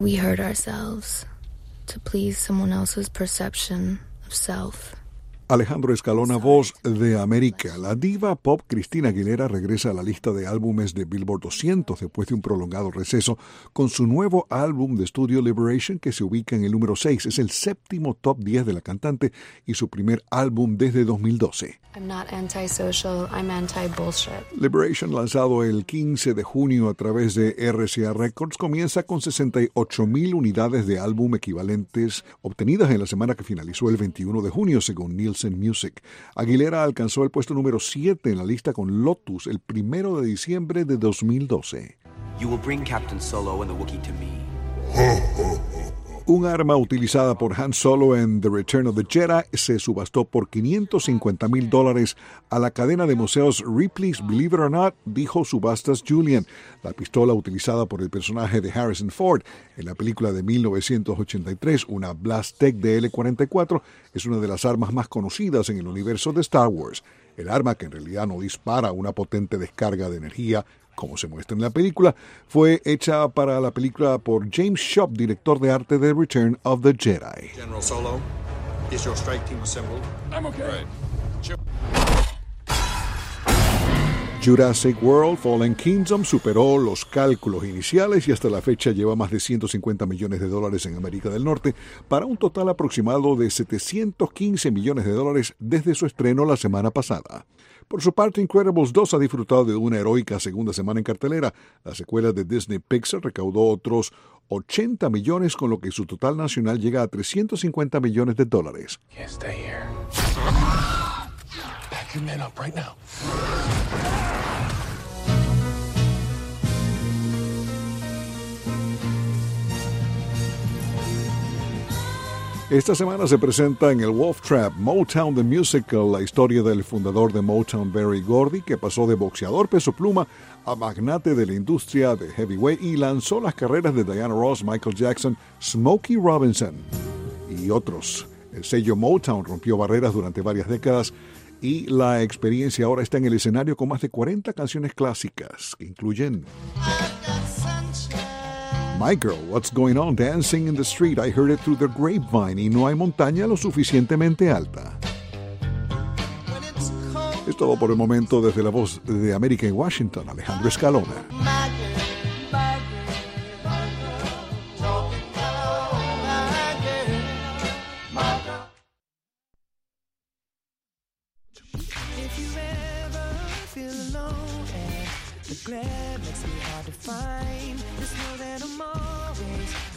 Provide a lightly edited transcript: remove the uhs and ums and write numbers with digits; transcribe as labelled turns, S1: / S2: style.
S1: We hurt ourselves to please someone else's perception of self.
S2: Alejandro Escalona, voz de América. La diva pop Cristina Aguilera regresa a la lista de álbumes de Billboard 200 después de un prolongado receso con su nuevo álbum de estudio Liberation, que se ubica en el número 6. Es el séptimo top 10 de la cantante y su primer álbum desde 2012.
S1: I'm not antisocial, I'm anti-bullshit.
S2: Liberation, lanzado el 15 de junio a través de RCA Records, comienza con 68,000 unidades de álbum equivalentes obtenidas en la semana que finalizó el 21 de junio, según Nielsen Music. Aguilera alcanzó el puesto número 7 en la lista con Lotus el 1 de diciembre de 2012.
S3: You will bring Captain Solo and the Wookiee to me.
S2: Un arma utilizada por Han Solo en The Return of the Jedi se subastó por $550,000 a la cadena de museos Ripley's Believe It or Not, dijo Subastas Julian. La pistola utilizada por el personaje de Harrison Ford en la película de 1983, una Blastech DL-44, es una de las armas más conocidas en el universo de Star Wars. El arma, que en realidad no dispara una potente descarga de energía, como se muestra en la película, fue hecha para la película por James Shop, director de arte de Return of the Jedi.
S4: General Solo, is your strike team assembled? I'm okay. Right.
S2: Jurassic World Fallen Kingdom superó los cálculos iniciales y hasta la fecha lleva más de $150 millones en América del Norte, para un total aproximado de $715 millones desde su estreno la semana pasada. Por su parte, Incredibles 2 ha disfrutado de una heroica segunda semana en cartelera. La secuela de Disney Pixar recaudó otros 80 millones, con lo que su total nacional llega a $350 millones.
S4: Can't stay here. Pack your men up right now.
S2: Esta semana se presenta en el Wolf Trap Motown The Musical, la historia del fundador de Motown, Berry Gordy, que pasó de boxeador peso pluma a magnate de la industria de heavyweight y lanzó las carreras de Diana Ross, Michael Jackson, Smokey Robinson y otros. El sello Motown rompió barreras durante varias décadas y la experiencia ahora está en el escenario con más de 40 canciones clásicas que incluyen My Girl, What's Going On, Dancing in the Street, I Heard It Through the Grapevine y No hay montaña lo suficientemente alta. Es todo por el momento. Desde la Voz de América en Washington, Alejandro Escalona.
S5: If you ever feel alone and the glass